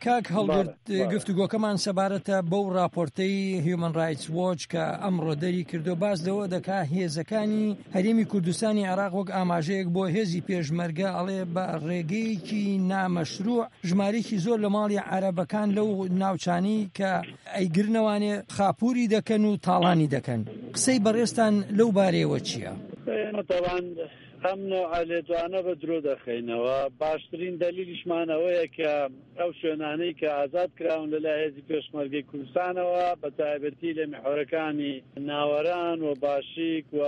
کاک هەڵگرت گفتوگۆکەمان سەبارەتە بەو راپۆرتەی هیومن رایتس وۆچ کە ئەمڕۆ دەری کردو باس لەوە دەکا هێزەکانی هەرێمی کوردستانی عێراق وەک ئاماژەیەک بۆ هێزی پێشمەرگە ئەڵێ بە ڕێگەیەکی نامەشروع ژمارەیەکی زۆر لە ماڵی عەرەبەکان لەو ناوچانی کە ئەیگرنەوانێ خاپووری دەکەن و تاڵانی دەکەن. قسەی بەڕێستان لەو بارەیەوە چییە؟ ئەم نەوعە لێدوانە بە درۆ دەخەینەوە. باشترین دەلیلیشمانەوەیە کە ئەو شوێنانەی کە ئازاد کراون لەلای هێزی پێشمەرگەی کوردستانەوە بە تایبەتی لە میحۆرەکانی ناوەران و باشیک و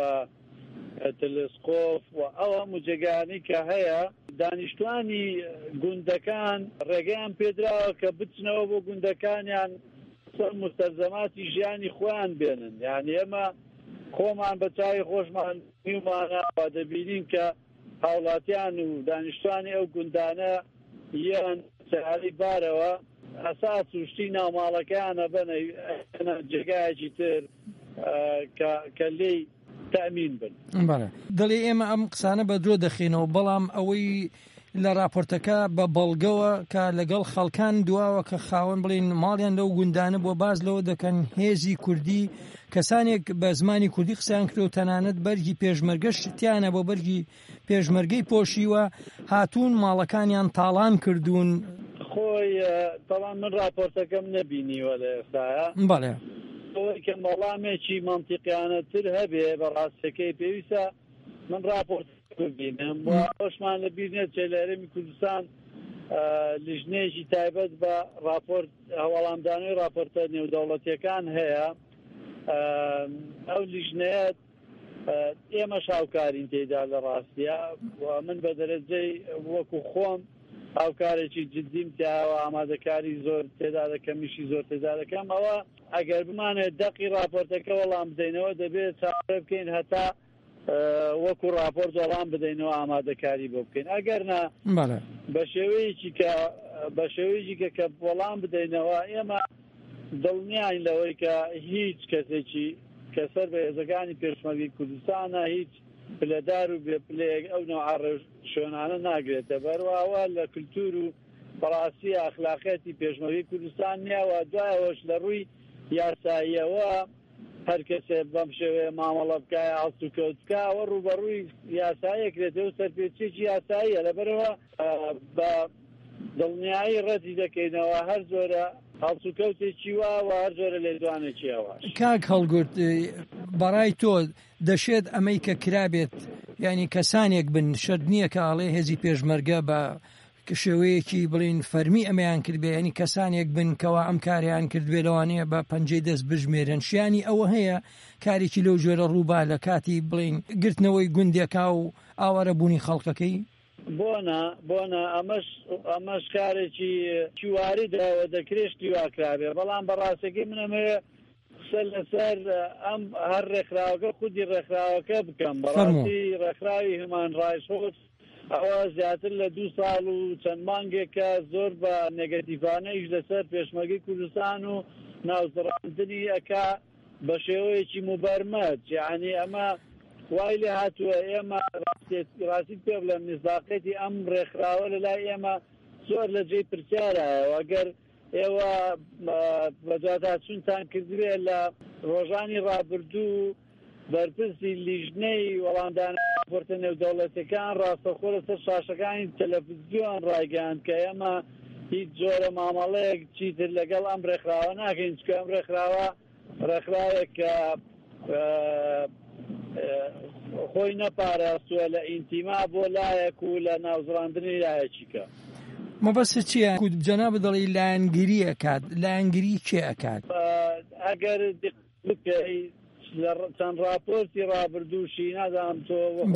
تلسکۆف و ئەوە مجێگانی کە هەیە دانیشتوانی گوندەکان ڕێگەیان پێدراوە کە بچنەوە بۆ گوندەکانیان مستەلزەماتی ژیانی خۆیان بێنن. یعنی ئێمە خۆمان بە چاوی خۆشمان میومانە دەبینین کە هاوڵاتیان و دانیشتوانی ئەو گوندانە یان سەهالی بارەوە ئەساس وشتی ناوماڵەکانە بنە جێگایەکی تر کە لێی تەمین بن. دەڵێ ئێمە ئەم قسانە بە درۆ دەخینەوە، بەڵام ئەوەی لە راپۆرتەکە بە بەڵگەوە کە لەگەڵ خەڵکان دواوە کە خاوەن بڵین ماڵیان لەو گوندانە بۆ باز لەوە دەکەن هێزی کوردی کەسانێک بە زمانی کوردی قسەیان کرد و تەنانەت بەرگی پێشمەرگەش تیانە بۆ بەرگی پێشمەرگەی پۆشیوە هاتوون ماڵەکانیان تاڵان کردوون. خۆی تەڵان من راپۆرتەکەم نەبینیوە لە ئێستاە بەڵێ ئەوەی کە وەڵامێکی مەنتیقیانەتر هەبێ بەڕاستەکەی پێویستە من راپۆرت ببینم و ئەوشمان لەبیر نێت چێ لە هەرێمی کوردستان لیژنەیەکی تایبەت بە راپۆرت هەوڵامدانەوەی راپۆرتە نێودەوڵەتیەکان هەیە. ئەو لیژنەیەت ئێمە شاوکارین تێدا لە ڕاستیە و من بە دەرەجەی وەکو خۆم هاوکارێکی جدیم تیاوە ئامادەکاری زۆر تێدا دەکەمیشی زۆر تێدا دەکەم. ئەوە ئەگەر بمانێت دەقی راپۆرتەکە وەڵام بدەینەوە دەبێت چاڕێ بکەین هەتا وەکو راپۆرت وەڵام بدەینەوە ئامادەکاری بۆ بکەین. ئەگەر نا بە شێوەیەکی کە وەڵام بدەینەوە ئێمە دڵنیاین لەوەی کە هیچ کەسێکی کە سەر بە هێزەکانی پێشمەرگەی کوردستانە هیچ پلەدار و بێپلەیەک ئەو نەوعە شوێنانە ناگرێتە. بەروەوە لە کولتور و بەڕاستی ئەخلاقیەتی پێشمەرگەی کوردستان نییەوە. دوایەوەش لە ڕووی یاساییەوە هەر کەسێ بەم شێوەیە مامەڵە بکایە هەڵس و کەوت بکە ئەوە ڕوبەڕووی یاساییەکرێتەوە و سەرپێچێکی یاساییە. لەبەرەوە بە دڵنیایی ڕەتی دەکەینەوە هەر زۆرە هەڵس و کەوتێکی وا و هەر زۆرە لێدوانێکی ئەوەش. کاک هەڵگورت بەڕای تۆ دەشێت ئەمەی کە کرابێت ینی کەسانێک بن شەرت نییە کە ئاڵێ هێزی پێشمەرگە بە شێوەیەکی بڵین فەرمی ئەمەیان کردبێ ینی کەسانێک بن کەوا ئەم کاریان کردبێ لەوانەیە بە پەنجەی دەست بژمێرن شیانی ئەوە هەیە کارێکی لەو جۆرە ڕووبا لە کاتی بڵین گرتنەوەی گوندێکا و ئاوارە بوونی خەڵکەکەی بۆنە ئەمەش کارێکی چیواریداوە دەکرێشتی واکرابێ. بەڵام بەڕاستەکەی منەمەوێ قسە لەسەر ئەم هەر ڕێکخراوەکە خودی ڕێکخراوەکە بکەم. بەڕاستی ڕێکخراوی هیومن رایتس وۆچ ئەوە زیاتر لە 2 ساڵ و چەند مانگێکە زۆر بە نێگەتیڤانەیش لەسەر پێشمەرگەی کوردستان و ناوزڕاندنی ئەکا بە شێوەیەکی مبەرمەت. یعنی ئەمە وای لێ هاتووە ئێمە ڕاستی پێ بڵێم مصداقیەتی ئەم ڕێکخراوە لەلای ئێمە زۆر لە جێی پرسیارایە. ئەگەر ئێوە بەجاتاچوونتان کردوێ لە ڕۆژانی ڕابردوو بەرپرسی لیژنەی وەڵامدانە راپۆرتە نێودەوڵەتیەکان ڕاستەخۆ لەسەر شاشەکانی تەلەڤیزیۆن ڕایگەیاند کە ئێمە هیچ جۆرە مامەڵەیەک چیتر لەگەڵ ئەم ڕێکخراوە ناکەین چکە ئەم ڕێکخراوێک کە خۆی نەپاراستووە لە ئینتیما بۆ لایەک و لە ناوزڕاندنی لایەکیکە. مەبەستە چییە؟ جەناب دەڵێ لایەنگیری ئەکات. لایەنگیری کێ ئەکات؟ ئەگەر بکەی چەند راپۆرتی ڕابردووشی نادام تۆ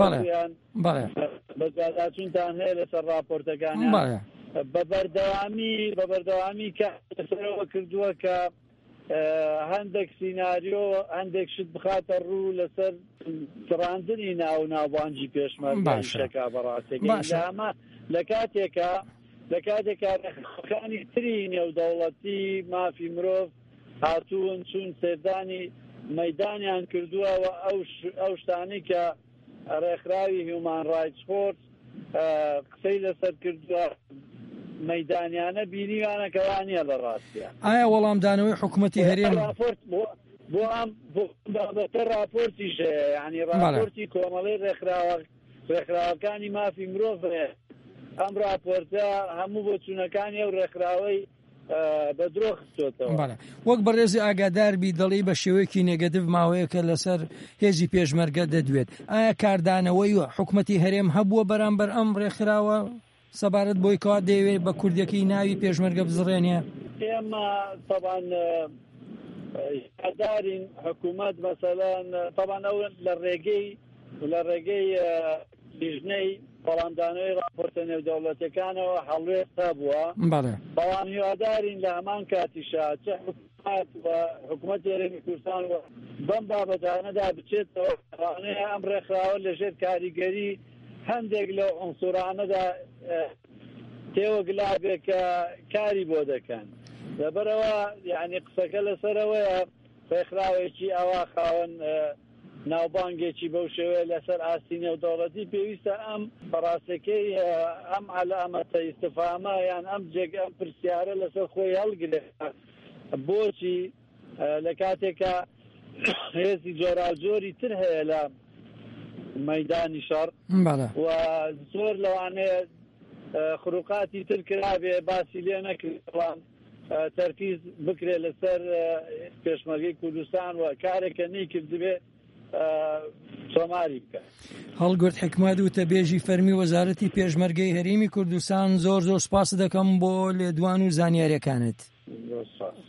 بەجاداچوونتان هەیە لەسەر راپۆرتەکانیان بە بەردەوامی کەسەرەوە کردووە کە هەندێک سیناریۆ هەندێک شت بخاتە ڕوو لەسەر تڕاندنی ناوبانجی پێشمەرگەیشەکە. بەڕاستەکەی ئەمە لە کاتێکە ڕێکخراوەکانی تری نێودەوڵەتی مافی مرۆڤ هاتوون چوون سێردانی مەیدانیان کردووە ئەو شتانی کە ڕێکخراوی هیومن رایتس وۆچ قسەی لەسەر کردووە مەیدانیانە بینیوانەکەوانە لە ڕاستیە. ئایا وەڵامدانەوەی حکوومەتی هەرێم بۆ ئەم بابەتە راپۆرتیش ینی راپۆرتی کۆمەڵی ڕێکخراوەکانی مافی مرۆڤ ئەم راپۆرتە هەموو بۆ چوونەکانی ئەو ڕێکخراوەی بە درۆ خستۆتەوە. وەک بەڕێزی ئاگاداربی دەڵی بە شێوەیەکی نێگەتیڤ ماوەیەکە لەسەر هێزی پێشمەرگە دەدوێت. ئایا کاردانەوەی حکوومەتی هەرێم هەبووە بەرامبەر ئەم ڕێکخراوە سەبارەت بۆی کەوا دەیەوێت بە کوردەکەی ناوی پێشمەرگە بزڕێنێ؟ ئێمە طبعاً دارین حکوومەت مەسەلەن طبعاً ئەو لە ڕێگەی لیژنەی بەڵامدانەوەی راپۆرتە نێودەوڵەتیەکانەوە هەڵوێستا بووە. بەڵام هیوادارین لە هەمان کاتیشا چه حکوومەت و حکوومەتی هەرێمی کوردستان بەم بابەتانەدا بچێتەوە ئەوانەیە ئەم ڕێکخراوە لەژێر کاریگەری هەندێک لە عنسوورانەدا تێوەگلابێت کە کاری بۆ دەکەن. لەبەرەوە یعنی قسەکە لەسەرەوەیە ڕێکخراوێکی ئەوا خاوەن ناوبانگێکی بەو شێوەیە لەسەر ئاستی نێودەوڵەتی پێویستە ئەم بەڕاستەکەی ئەم علامەتە ئیستفامە یان ئەم ئەم پرسیارە لەسەر خۆی هەڵگرێت. بۆچی لە کاتێکە هێزی جۆراوجۆری تر هەیە لە مەیدانی شەڕ و زۆر لەوانەیە خروقاتی تر کرابێ باسی لێ نەکردوان تەرکیز بکرێت لەسەر پێشمەرگەی کوردستان و کارێکە نەیکردبێ تۆماری بکە. هەڵگورد حکمات وتە بێژی فەرمی وەزارەتی پێشمەرگەی هەرێمی کوردستان زۆر سوپاس دەکەم بۆ لێدوان و زانیاریەکانت.